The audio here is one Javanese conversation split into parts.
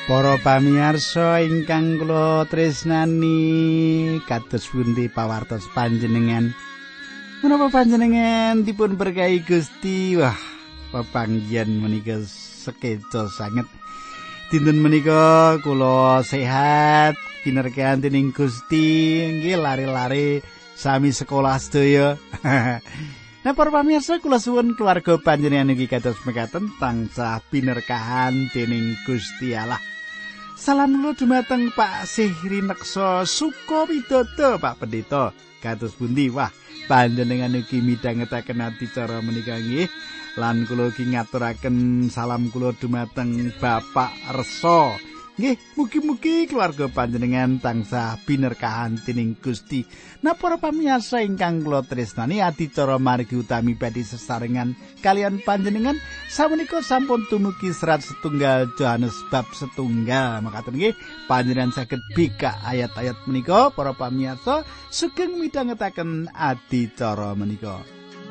Para pamirsa ingkang kula tresnani, kados pundi pawartos panjenengan? Menapa panjenengan dipun berkahi Gusti? Wah, pepanggihan menika sekeca sanget. Dinten menika kula sehat, pinerkahan dening Gusti, nggih lare-lare sami sekolah sedaya. Nah, para pamirsa kula suwun keluarga panjenengan iki kados mekaten tansah pinerkahan dening Gusti Allah. Salam kula dumateng Pak Sihri Neksa Sukowidodo, Pak Pendeta. Kados pundi? Wah, panjenengan ugi midhangetaken adicara menika nggih. Lan kula ugi ngaturaken salam kula dumateng Bapak Resa. Nggih, mugi-mugi keluarga panjenengan tansah binerkahan dening Gusti. Nah, para pamirsa ingkang kula tresnani, adicara margi utami badhe sesarengan kalian panjenengan sapunika sampun tumugi serat setunggal Yohanes bab setunggal. Makaten nggih, panjenengan saged bikak ayat-ayat menika para pamirsa sugeng midhangetaken adicara menika.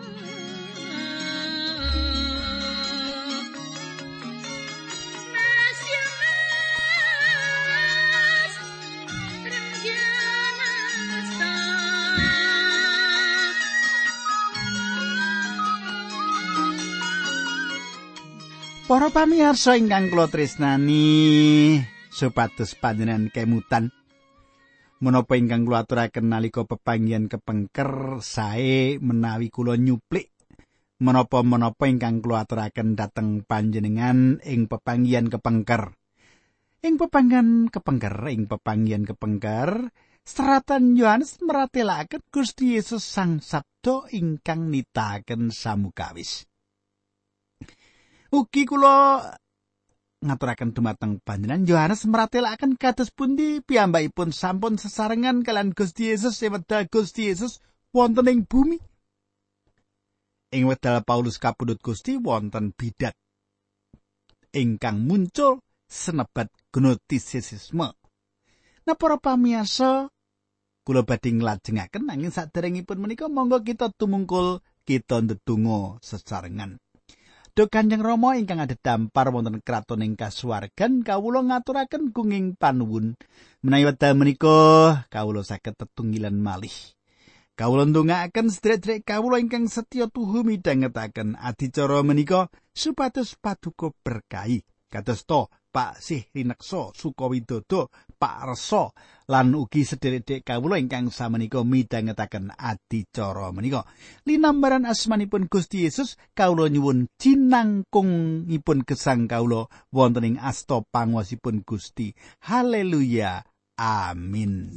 Para pamirsa ingkang kula tresnani, supados panjenengan kemutan menapa ingkang kula aturaken nalika pepanggihan kepengker sae menawi kula nyuplik menapa-menapa ingkang kula aturaken dhateng panjenengan ing pepanggihan kepengker. Ing pepanggihan kepengker, seratan Yohanes meratelaken Gusti Yesus Sang Sabda ingkang nitahaken samukawis. Ugi kula ngaturaken dumateng panjenengan Yohanes maratelaken kados pundi piyambakipun sampun sesarengan kalian Gusti Yesus wedal Gusti Yesus wonten ing bumi. Ing wedal Paulus kapundhut Gusti wonten bidat ingkang muncul senebat gnostisisme. Nah, para pamirsa, kula badhe nglajengaken nanging saderengipun menika monggo kita tumungkul kita ndedonga sesarengan. Duh Kanjeng Rama ingkang adhedhampar wonten kraton ing kasuwargan, kawula ngaturaken gunging panuwun menawi wekdal menika kawula saged tetunggilan malih. Kawula ndongaaken sedherek-sedherek kawula ingkang setya tuhu midhangetaken adicara menika supados paduka berkahi. Kadosta Pak Sihri Neksa Sukowidodo, Pak Resa lan ugi sedherek-sedherek kawula ingkang samenika midhangetaken adicara menika. Linambaran asmanipun Gusti Yesus kawula nyuwun jinangkungipun gesang kawula wonten ing asta panguwasipun Gusti. Haleluya. Amin.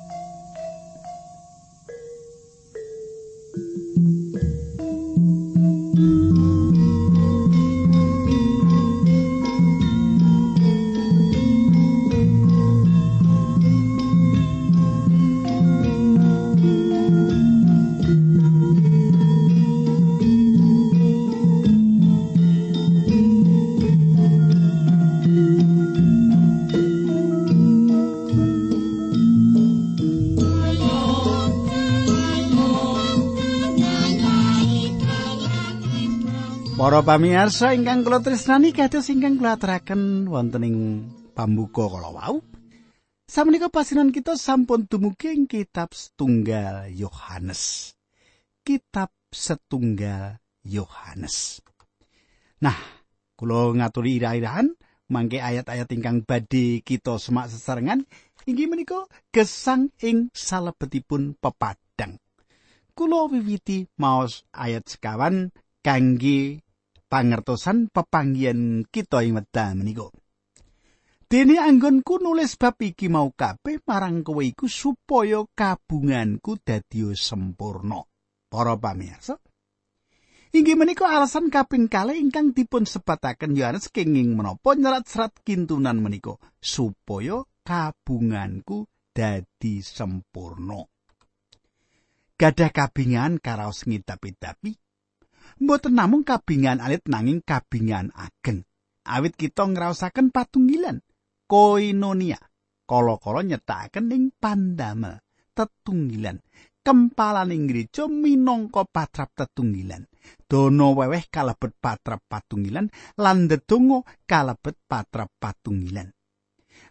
Para pamirsa ingkang kula tresnani, kados ingkang kula aturaken wonten ing pambuka kala wau. Sameneika pasinan kita sampun dumugi ing kitab setunggal Yohanes. Kitab setunggal Yohanes. Nah, kula ngaturi ira-irahan mangke ayat-ayat ingkang badhe kita semak sesarengan inggih menika gesang ing salebetipun pepadang. Kula wiwiti maos ayat sekawan kangge pangertosan pepanggihan kita ing wekdal menika. Dene anggonku nulis bab iki mau kabeh marang kowe iku supaya kabunganku dadi sempurna. Para pamirsa, inggih menika alasan kaping kalih ingkang dipun sebataken Yohanes kenging menapa nyerat serat kintunan menika supaya kabunganku dadi sempurna. Gadah kabingan karaos ngidap-idapi. Mboten namung kabingan alit nanging kabingan ageng. Awit kita ngraosaken patunggilan, koinonia, kala-kala nyetakaken ing pandamel, tetunggilan, kempalaning gereja minangka patrap tetunggilan. Dono weweh kalebet patrap patunggilan lan ndedonga kalebet patrap patunggilan.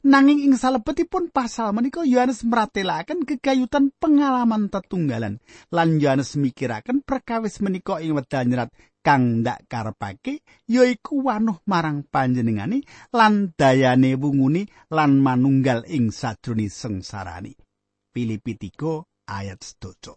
Nanging ing salebetipun pasal menika Yohanes mratelaken gegayutan pengalaman tetunggalan lan Yohanes mikiraken perkawis menika ing wekdal nyerat kang ndak karepake yaiku wanuh marang panjenengane lan dayane wunguni lan manunggal ing sajroning sengsarani. Filipi 3 ayat 7.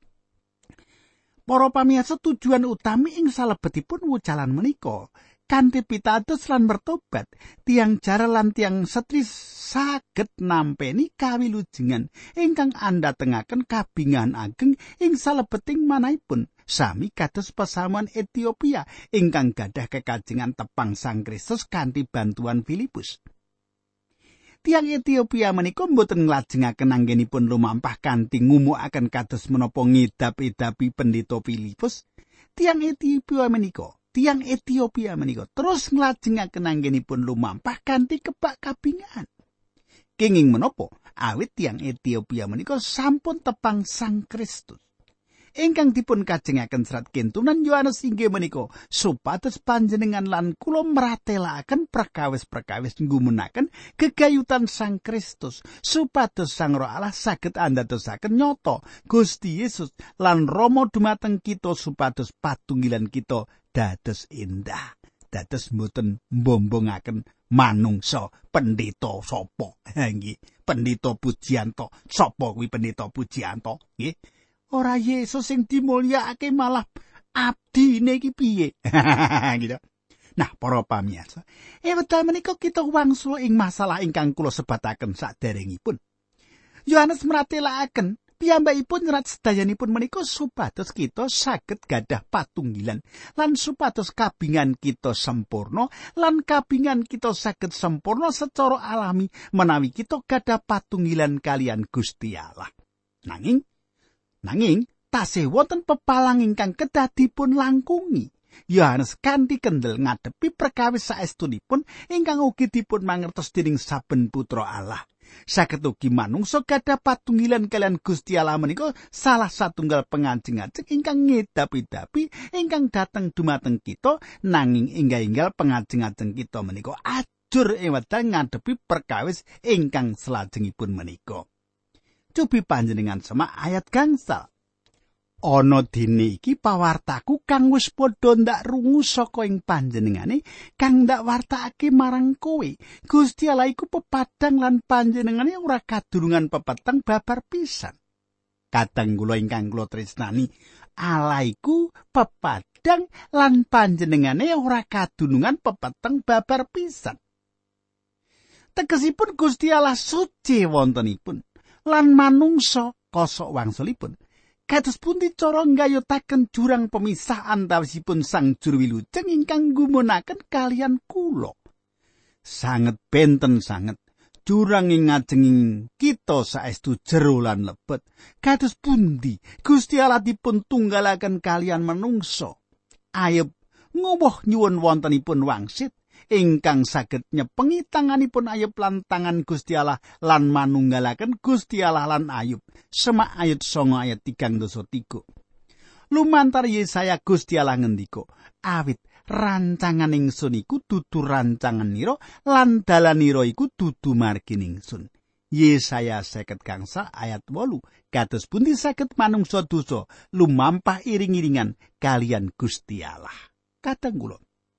Para pamirsa, tujuan utami ing salebetipun wucalan menika kanthi pitados lan bertobat, tiang jara lan tiang setri saged nampeni kawilujengan ingkang andhatengaken kabingahan ageng ing salebeting manahipun, sami kados pasamuan Etiopia ingkang gadah kekajengan tepang Sang Kristus kanthi bantuan Filipus. Tiang Etiopia menika mboten nglajengaken anggenipun lumampah kanthi ngumukaken kados menapa ngidap-idapi pendeta Filipus. Tiang Etiopia menika terus nglajengaken anggenipun lumampah kanthi kebak kabingahan. Kenging menapa? Awit tiang Etiopia menika sampun tepang Sang Kristus. Ingkang dipun kajengaken serat kintunan Yohanes inggih menika supados panjenengan lan kula mratelaken perkawis-perkawis nggumenaken gegayutan Sang Kristus, supados Sang Roh Allah saged andadosaken nyata Gusti Yesus lan Rama dumateng kita supados patunggilan kita dados indah, dados mboten mbombongaken manungsa. Pendeta sapa? Nggih, Pendeta Pujiyanto. Sapa kuwi Pendeta Pujiyanto? Nggih. Ora Yesus sing dimulyakake, malah abdine iki piye? Gitu. Nah, para pamirsa, wekdal menika kita wangsul ing masalah ingkang kula sebataken saderengipun. Yohanes mratelaken piyambakipun nyerat sedayanipun menika supados kita saged gadah patunggilan lan supados kabingan kita sempurna lan kabingan kita saged sempurna secara alami menawi kita gadah patunggilan kalian Gusti Allah. Nanging tasih wonten pepalang ingkang kedah dipun langkungi. Yohanes kanthi kendel ngadepi perkawis saestunipun ingkang ugi dipun mangertos dening saben putra Allah. Saged ugi manungsa gadah patunggilan kalian Gusti Allah menika salah satunggal pengajeng-ajeng ingkang ngedap-idapi ingkang dateng dumateng kita, nanging enggal-enggal pengajeng-ajeng kita menika ajur ing wekdal ngadepi perkawis ingkang salajengipun menika. Cobi panjenengan semak ayat gangsal. Ana dene iki pawartaku kang wis padha ndak rungu saka ing panjenengane kang ndak wartakake marang kowe. Gusti Allah iku pepadang lan panjenengane ora kadurungan pepeteng babar pisan. Kadang kula ingkang kula tresnani, Allah iku pepadang lan panjenengane ora kadurungan pepeteng babar pisan. Tegesipun Gusti Allah suci wontenipun lan manungsa kosok wangsulipun. Kados pundi cara nggayutaken jurang pemisah antawisipun Sang Juru Wilujeng ingkang ngumunaken kalian kula. Sanget benten sanget jurang ing ngajenging kita saestu jero lan lebet. Kados pundi Gusti Allah dipun tunggalaken kalian manungsa. Ayub nguwuh nyuwun wontenipun wangsit ingkang saged nyepengi tanganipun Ayub lan tangan Gusti Allah lan manunggalaken Gusti Allah lan Ayub. Semak ayat 9 ayat 3. Lumantar Yesaya Gusti Allah ngendika, awit rancangan ingsun iku dudu rancanganira lan dalanira iku dudu margine ingsun. Yesaya 50 ayat 8. Kados pundi saged manungsa dosa lumampah iring-iringan kalian Gusti Allah. Kadang kula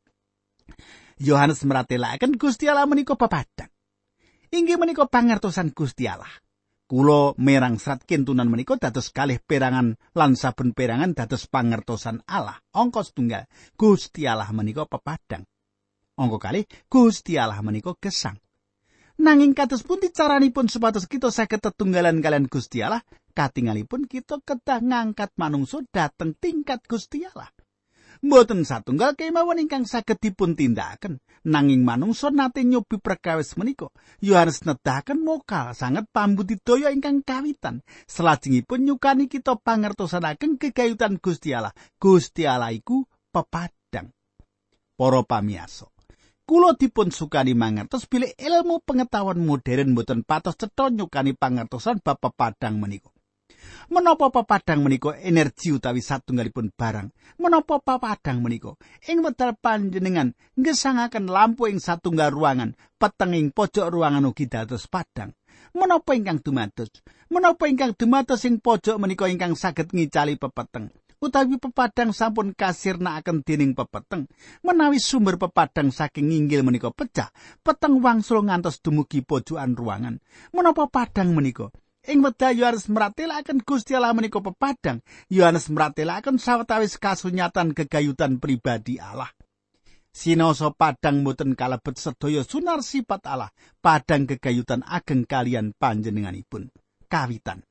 Yohanes mratelaken Gusti Allah menika pepadang. Inggih menika pangertosan Gusti Allah. Kula merang serat kintunan menika dados kalih perangan lan saben perangan dados pangertosan Allah. Angka 1 Gusti Allah menika pepadang. Angka 2 Gusti Allah menika gesang. Nanging kados pundi caranipun supados kita saged tetunggalan kalian Gusti Allah? Katingalipun kita kedah ngangkat manungsa dhateng tingkat Gusti Allah. Mboten satunggal kemawon ingkang saged dipun tindakaken, nanging manungsa nate nyobi perkawis menika. Yohanes nedahaken mokal sanget pambudidaya ingkang kawitan. Salajengipun nyukani kita pangertosan ageng gegayutan Gusti Allah. Gusti Allah iku pepadang. Para pamirsa, kula dipun sukani mangertos bilih ilmu pengetahuan modern mboten patos cetha nyukani pangertosan bab pepadang menika. Menapa pepadang menika energi utawi satunggalipun barang? Menapa pepadang menika ing wekdal panjenengan nggesangaken lampu ing satunggal ruangan, peteng ing pojok ruangan ugi dados padang? Menapa ingkang dumados? Menapa ingkang dumados ing pojok menika ingkang saged ngicali pepeteng? Utawi pepadang sampun kasirnakaken dening pepeteng, menawi sumber pepadang saking inggil menika pecah, peteng wangsul ngantos dumugi pojokan ruangan. Menapa padang menika? Ing wekdal Yohanes mratelaken Gusti Allah menika pepadang, Yohanes mratelaken sawetawis kasunyatan gegayutan pribadi Allah. Sinoso padang boten kalebet sedaya sunar sifat Allah, padang gegayutan ageng kalian panjenenganipun. Kawitan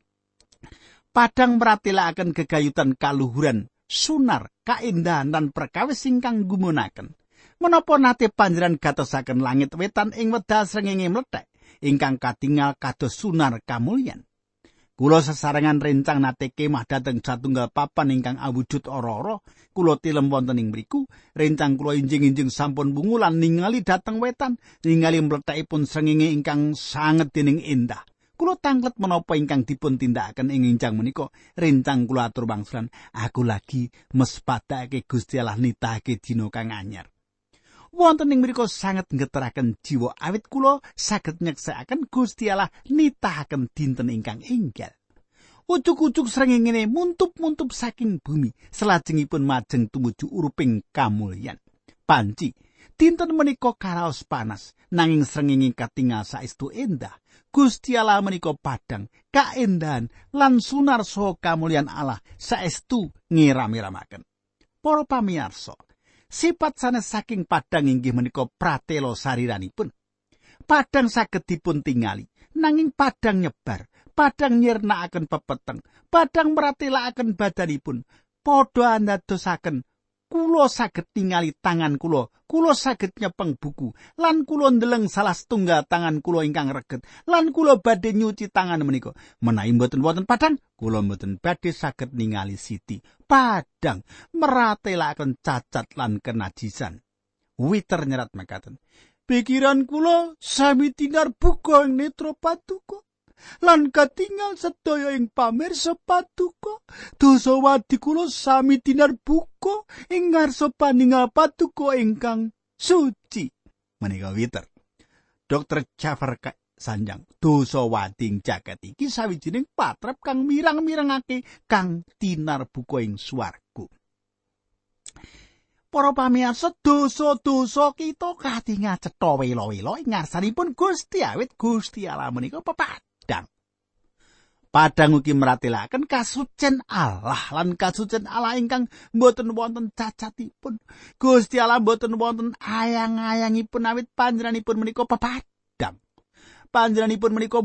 padang mratelaken gegayutan kaluhuran, sunar, kaendahan lan perkawis ingkang gumunaken. Menapa nate panjenengan gatosaken langit wetan ing wekdal srengenge mlethek ingkang katingal kados sunar kamulyan. Kula sesarengan rencang nate kemah dhateng satunggal papan ingkang awujud ora-ora, kula tilem wonten ing mriku, rencang kula injing-injing sampun bungulan ningali dhateng wetan, ningali mlethekipun srengenge ingkang sanget dening endah. Kula tanglet menapa ingkang dipun tindakaken ing injang menika, rencang kula atur wangsulan, aku lagi mespadake Gusti Allah nitahake dina kang anyar. Wonten ing mriku sanget ngeteraken jiwa awit kula saged nyeksakaken Gusti Allah nitahaken dinten ingkang enggal. Ujug-ujug srengenge muntup-muntup saking bumi, salajengipun majeng tumuju uruping kamulyan. Panci, dinten menika karaos panas, nanging srengenge katingal saestu endah. Gusti Allah menika padang, kaendahan lan sunar saha kamulyan Allah saestu ngiram-iramaken. Para pamirsa, sifat sanes saking padang inggih menika pratela sariranipun. Padang saged dipun tingali, nanging padang nyebar, padang nyirnakaken pepeteng, padang mratelaken badanipun, padha andadosaken kula saged tingali tangan kula saged nyepeng buku, lan kula ndeleng salah setunggal tangan kula ingkang reget, lan kula badhe nyuci tangan menika. Menawi mboten wonten padang, kula mboten badhe saged ningali siti. Padang meratelaken cacat lan kenajisan. Witer nyerat mekaten. Pikiran kula sami tinar buka ing netra paduka, lan katingal sedaya ing pamirsa paduka. Dosa wadi kula sami tinar buka ing ngarsa paningal paduka ingkang suci. Menika witer. Dr. Jafar Sanjang, dosa wading jagat iki sawijining patrap kang mirang-mirangake kang tinar buka ing swarga. Para pamirsa, dosa-dosa kita katingal cetha wela-wela ing ngarsanipun Gusti awit Gusti Allah menika pepadang. Padang ugi meratelaken kasucen Allah lan kasucen Allah ingkang boten wonten cacatipun. Gusti Allah boten wonten ayang-ayangipun awit panjenenganipun menika pepadang. Panjenenganipun menika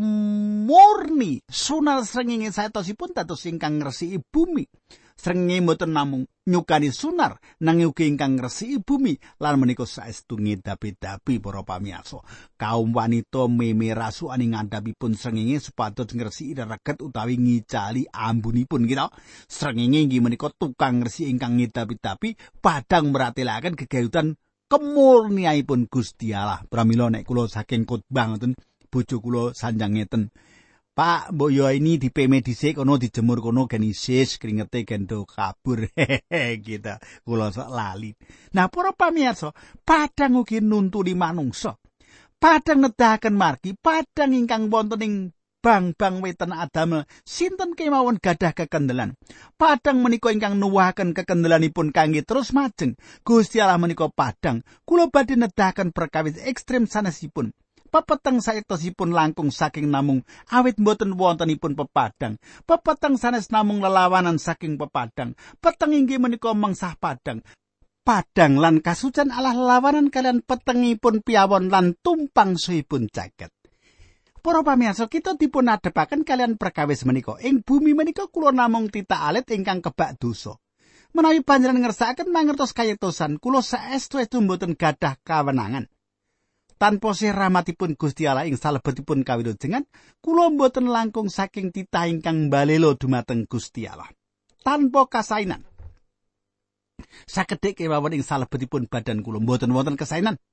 murni, sunar srengenge saetosipun dados ingkang ngresiki bumi. Srengenge boten namung nyukani sunar, nanging ugi ingkang ngresiki bumi lan menika saestu ngedapi-dapi para pamirsa. Kaum wanita memerasukan ing ngandhapipun srengenge supados ngresiki reget utawi ngicali ambunipun kira. Srengenge inggih menika tukang ngresiki ingkang ngedapi-dapi, padang meratelaken gegayutan kemurnianipun Gusti Allah. Pramila nek kula saking khotbah ngoten bojo kula sanjang ngeten. Pak, mbok yo ini dipeme dhisik kono dijemur kono genisis kringete gendo kabur. Gitu. Kula sok lali. Nah, para pamirsa, padang ugi nuntuni manungsa. Padang nedahaken margi, padang ingkang wonten ing bang-bang wetan adamel sinten kemawon gadah kekendelan. Padang menika ingkang nuwuhaken kekendelanipun kangge terus majeng. Gusti Allah menika padang. Kula badhe nedahaken perkawis ekstrem sanesipun. Pepeteng saektosipun langkung saking namung awit mboten wontenipun pepadang. Pepeteng sanes namung lelawanan saking pepadang. Peteng inggih menika mengsah padang. Padang lan kasucen Allah lelawanan kalian petengipun piyawon lan tumpang suhipun jagat. Para pamirsa, kita dipun adepaken kalian perkawis menika. Ing bumi menika kula namung tita alit ingkang kebak dosa. Menawi panjenengan ngersakaken mangertos kayektosan, kula saestu-estu mboten gadah kawenangan. Tanpa sih rahmatipun Gusti Allah ing salebetipun kawilujengan, kula mboten langkung saking titah ingkang balela dumateng Gusti Allah. Tanpa kasainan. Sakedhik kemawon ing salebetipun badan kula mboten wonten kasainan.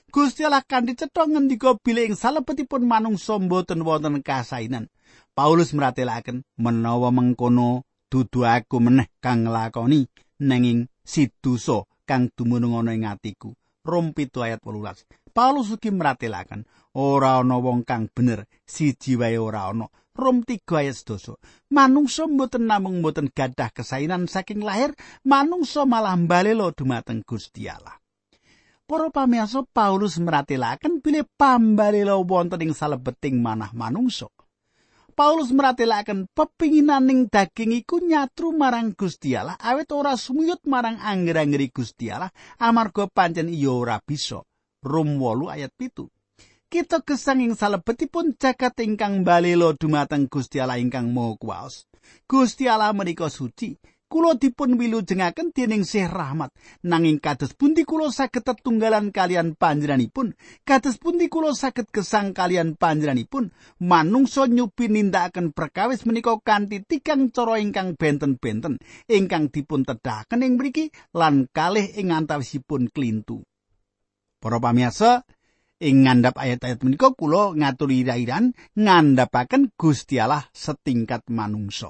Gusti Allah kanthi cetha ngendika bilih ing salebetipun manungsa boten wonten kasainan. Paulus mratelaken menawa mengkono dudu aku meneh kang nglakoni nanging sidosa kang dumunung ana ing atiku. Rom 7:18. Paulus ugi mratelaken ora ana wong kang bener, siji wae ora ana. Rom 3:11. Manungsa mboten namung mboten gadah kasainan saking lahir, manungsa malah mbalela dumateng Gusti Allah. Para pamirsa, Paulus mratelaken bilih pambalela wonten ing salebeting manah manungsa. Paulus mratelaken pepinginaning daging iku nyatru marang Gusti Allah awit ora sumuyut marang angger-anggeri Gusti Allah amarga pancen iya ora bisa. Rom 8:7. Kita gesang ing salebetipun jagat ingkang mbalela dumateng Gusti Allah ingkang Maha Kuwasa. Gusti Allah menika suci. Kula dipun wilujengaken dening Sih Rahmat, nanging kados pundi kula saged tetunggalan kalian panjenenganipun, kados pundi kula saged gesang kalian panjenenganipun, manungsa nyubi nindakaken perkawis menika kanthi tikang cara ingkang benten-benten, ingkang dipun tedhaken ing mriki lan kalih ing antawisipun klintu. Para pamirsa, ing ngandhap ayat-ayat menika kula ngaturi ira-iran ngandhapaken Gusti Allah setingkat manungsa.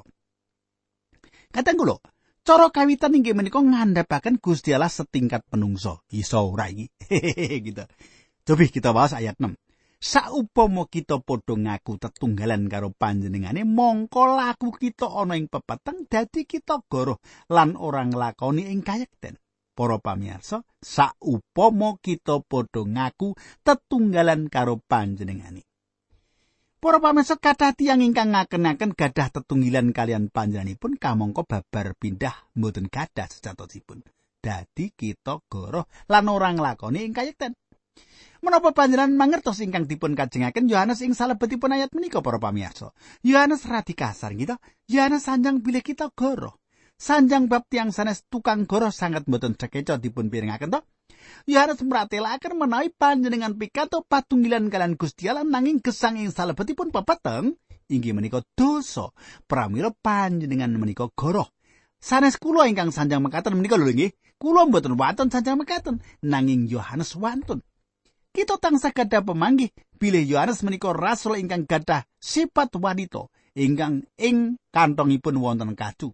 Kateng kula, cara kawitan inggih menika ngandhapaken Gusti Allah setingkat manungsa. Iso ora iki? Gitu. Cobi kita bahas ayat 6. Saupama kita padha ngaku tetunggalan karo panjenengane, mongko laku kita ana ing pepeteng dadi kita goroh lan ora nglakoni ing kayekten. Para pamirsa, saupama kita padha ngaku tetunggalan karo panjenengane. Para pamirsa, kathah tiyang ingkang ngaken-aken gadah tetunggilan kalian panjenenganipun kamangka babar pindah mboten gadah sejatosipun. Dadi kita goroh lan ora nglakoni ing kayekten. Menapa panjenengan mangertos ingkang dipun kajengaken Yohanes ing salebetipun ayat menika para pamirsa? Yohanes radi kasar gitu. Yohanes sanjang bilih kita goroh. Sanjang bab tiyang sanes tukang goroh sangat mboten sekeca dipun pirengaken to. Yohanes mratelaken menawi panjenengan pikato patunggilan kalian Gusti Allah nanging gesang ing salebetipun pepeteng inggih menika dosa. Pramila panjenengan menika goroh. Sanes kula ingkang sanjang mekaten menika lho nggih. Kula mboten wonten sanjang mekaten nanging Yohanes wantun. Kita tansah gadah pemanggih bilih Yohanes menika rasul ingkang gadah sifat wanita ingkang ing kantongipun wonten kacu.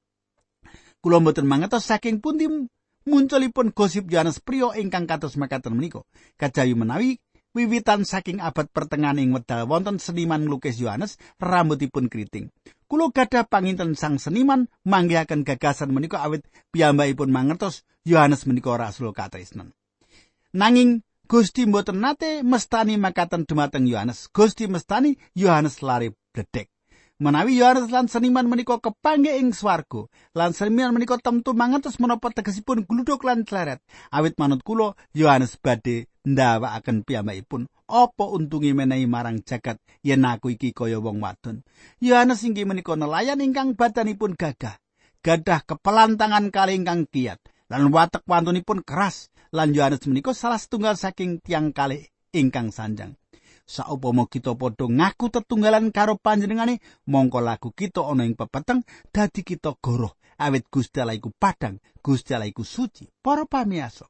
Kula mboten mangertos saking pundi munculipun gosip Yohanes priya ingkang kados mekaten menika. Kajawi menawi wiwitan saking abad pertengahan ing wedal wonten seniman nglukis Yohanes rambutipun kriting. Kula gadah panginten sang seniman manggihaken gagasan menika awit piyambakipun mangertos Yohanes menika rasul katresnan. Nanging Gusti mboten nate mestani makaten dumateng Yohanes. Gusti mestani Yohanes lare bledek. Menawi Yohanes lan seniman menika kepanggih ing swarga, lan seniman menika temtu mangertos menapa tegesipun gluduk lan cleret. Awit manut kula Yohanes badhe ndawakaken piyambakipun apa untunge menehi marang jagat yen aku iki kaya wong wadon. Yohanes inggih menika nelayan ingkang badanipun gagah, gadah kepelan tangan kalih ingkang kiyat, lan watek wantunipun keras. Lan Yohanes menika salah setunggal saking tiyang kalih ingkang sanjang. Saupama kita padha ngaku tetunggalan karo panjenengane, mongko laku kita ana ing pepeteng dadi kita goroh awit Gusti Allah iku padhang, Gusti Allah iku suci. Para pamirsa,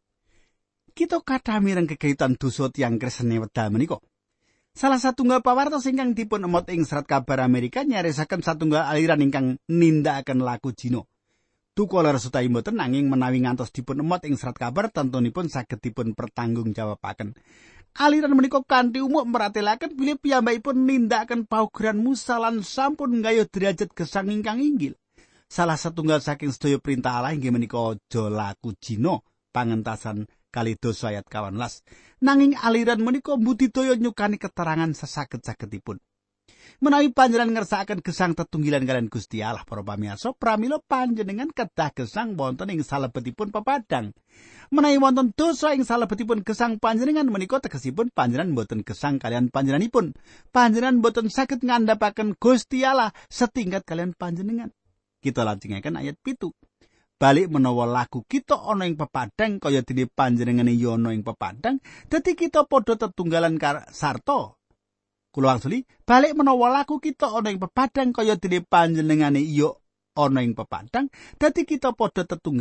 kita kathah mireng kegayutan dosa tiyang Kristene wedal menika. Salah satunggal pawartos ingkang dipun emot ing Serat Kabar Amerika nyarisaken satunggal aliran ingkang nindakaken laku zina. Tukolar sutahi mboten nanging menawi ngantos dipun emot ing Serat Kabar tentunipun saged dipun pertanggungjawabaken. Aliran menika kanthi umum meratelaken bilih piyambakipun nindakaken paugeran Musa lan sampun nggayuh derajat gesang ingkang inggil. Salah satunggal saking sedaya perintah Allah inggih menika aja laku zina, pangentasan kalih dosa ayat 18. Nanging aliran menika mbudidaya nyukani keterangan sesaged-sagedipun. Menawi panjenengan ngersakaken gesang tetunggilan kalian Gusti Allah para pamirsa, pramila panjenengan kedah gesang wonten ing salebetipun pepadang. Menawi wonten dosa ing salebetipun gesang panjenengan menika tegesipun panjenengan boten gesang kalian panjenenganipun. Panjenengan boten saged ngandhapaken Gusti Allah setingkat kalian panjenengan. Kita lajengaken ayat 7. Balik menawa laku kita ana ing pepadang kaya dene panjenengane ya ana ing pepadang, dadi kita padha tetunggalan sarta. Kula wangsuli, balik menawa laku kita ana ing pepadang kaya dene panjenengane iya ana ing pepadang, dadi kita padha tetunggalan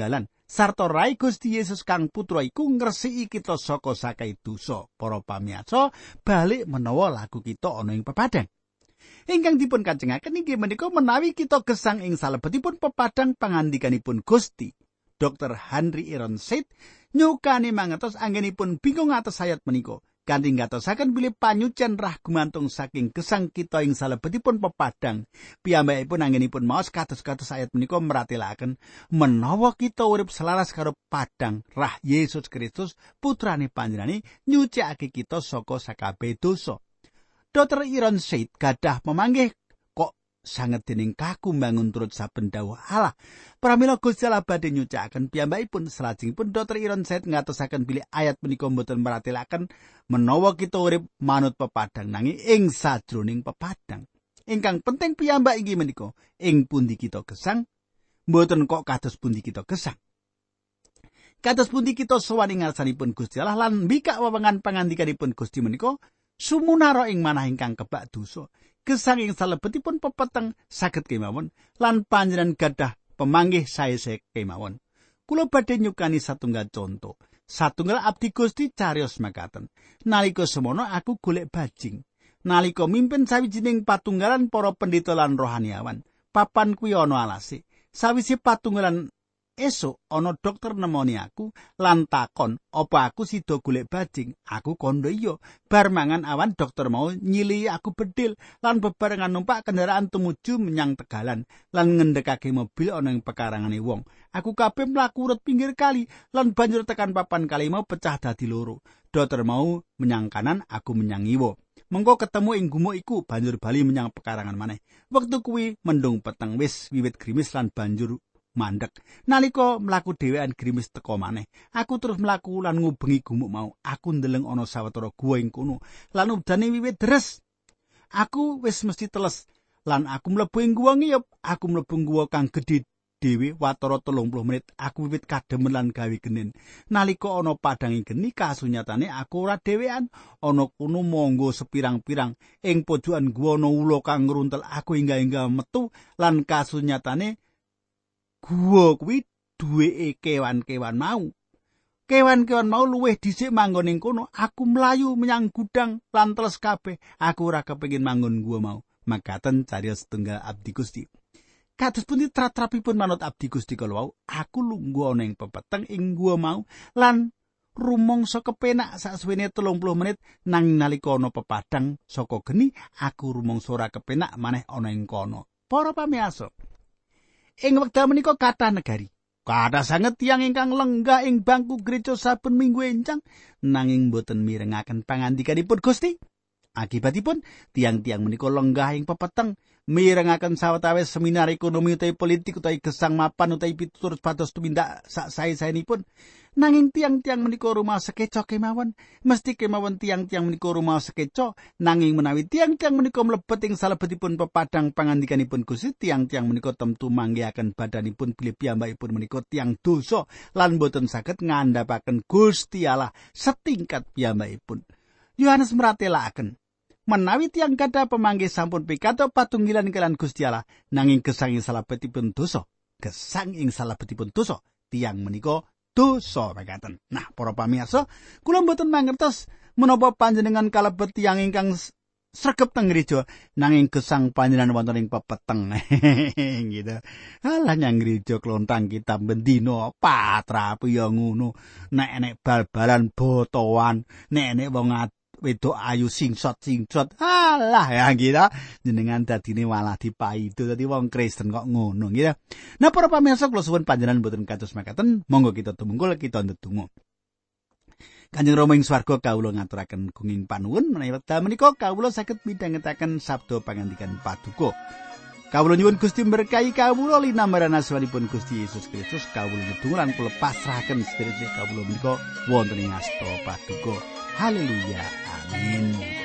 sarta rai Gusti Yesus kang putra iku ngresiki kita saka sakai dosa. Para pamirsa, balik menawa lagu kita ana ing pepadang. Ingkang dipun kajengaken inggih menika menawi kita gesang ing salebetipun pepadang pangandikanipun Gusti. Dr. Henry Ironside nyukani mangertos anggenipun bingung atas ayat menika. Kanthi ngatosaken bilih panyucen rah gumantung saking gesang kita ing salebetipun pepadang. Piyambakipun anggenipun maos kados-kados ayat menika meratelaken menawa kita urip selaras karo padang rah Yesus Kristus putrane panjenengane nyucikake kita saka sakabeh dosa. Dr. Ironside gadah memanggih kok sanget dening kaku mbangun turut saben dawuh Allah. Pramila Gusti Allah badhe nyucikaken piyambakipun salajengipun Dr. Ironside ngatosaken bilih ayat menika boten meratelaken menawa kita urip manut pepadang nanging ing sajroning pepadang. Ingkang penting piyambak inggih menika ing pundi kita gesang, mboten kok kados pundi kita gesang. Kados pundi kita sowan ing ngarsanipun Gusti Allah lan mbikak wewengan pangandikanipun Gusti menika sumunara ing manah ingkang kebak dosa. Gesang ing salebetipun pepeteng saged kemawon lan panjenengan gadah pemanggih sae-sae kemawon. Kula badhe nyukani satunggal conto. Satunggal abdi Gusti cariyos makaten. Nalika semono aku golek bajing. Nalika mimpin sawijining patunggalan para pendeta lan rohaniawan. Papan kuwi ana alase. Sawise patunggalan esuk ana dokter nemoni aku lan takon, "Apa aku sida golek bajing?" Aku kondo iya. Bar mangan awan dokter mau nyili aku bedil lan bebarengan numpak kendaraan tumuju menyang Tegalan lan ngendhekake mobil ana ing pekarangane wong. Aku kabeh mlaku urut pinggir kali lan banjur tekan papan kali mau pecah dadi loro. Dokter mau menyang kanan, aku menyang ngiwa. Mengko ketemu ing gumuk iku banjur bali menyang pekarangan maneh. Wektu kuwi mendung peteng wis wiwit grimis lan banjur mandek. Nalika mlaku dhewean grimis teka maneh. Aku terus mlaku lan ngubengi gumuk mau. Aku ndeleng ana sawetara guwa ing kono lan udane wiwit deres. Aku wis mesti teles lan aku mlebu ing guwa ngiyup. Aku mlebu guwa kang gedhe dhewe watara 30 menit. Aku wiwit kademen lan gawe genen. Nalika ana padange geni kasunyatane aku ora dhewean. Ana kono monggo sepirang-pirang. Ing pojokan guwa ana ula kang ngruntel. Aku enggah-enggah metu lan kasunyatane guwa kuwi duweke kewan-kewan mau. Kewan-kewan mau luwih dhisik manggon ing kono. Aku mlayu menyang gudang lan teles kabeh. Aku ora kepengin manggon guwa mau. Makaten cariyos setunggal abdi Gusti. Kados pundi tratrapipun manut abdi Gusti kala wau, aku lungguh ana ing pepeteng ing guwa mau lan rumangsa kepenak sasuwene 30 menit nang nalika ana pepadang saka geni aku rumangsa ora kepenak maneh ana ing kono. Para pamirsa, ing wekdal menika kathah negari, kathah sanget tiyang ingkang lenggah ing bangku gereja saben minggu enjang nanging boten mirengaken pangandikanipun Gusti. Akibatipun tiang-tiang menika lenggah ing pepeteng mirengaken sawetawis seminar ekonomi utawi politik utawi gesang mapan utawi pitutur pados tumindak sak sae-saenipun. Nanging tiang-tiang menika rumaos sekeca kemawon, mesti kemawon tiang-tiang menika rumaos sekeca nanging menawi tiang-tiang menika mlebet ing salebetipun pepadang pangandikanipun Gusti, tiang-tiang menika temtu manggihaken badanipun bilih piyambakipun menika tiang dosa lan boten saged ngandhapaken Gusti Allah setingkat piyambakipun. Yohanes meratelaken menawi tiyang gadah pemanggih sampun pikato patunggilan kelan Gusti Allah nanging gesang ing salebetipun dosa. Gesang ing salebetipun dosa tiyang menika dosa mekaten. Nah, para pamirsa, kula mboten mangertos menapa panjenengan kalebet tiyang ingkang sregep teng gereja nanging gesang panjenengan wonten ing pepeteng. Gitu. Alah nyang gereja klontang kitab bendina patrap ya ngono. Nek enek bal-balan botoan, nek enek wong wedok ayu singshot alah ya gitu jenengan dadine malah dipaido dadi wong Kristen kok ngono gitu. Nah para pamirsa kula suwun panjenengan boten kados mekaten, monggo kita tumungkul kita ndedonga. Kanjeng Rama ing swarga kawula ngaturaken gunging panuwun menawi wekdal menika kawula saged midhangetaken sabda pangandikan paduka. Kawula nyuwun Gusti berkahi kawula linambaran asmanipun Gusti Yesus Kristus. Kawula ndedonga lan kula pasrahaken sedherek kawula menika wonten ing asta paduka. Haleluya. Amin.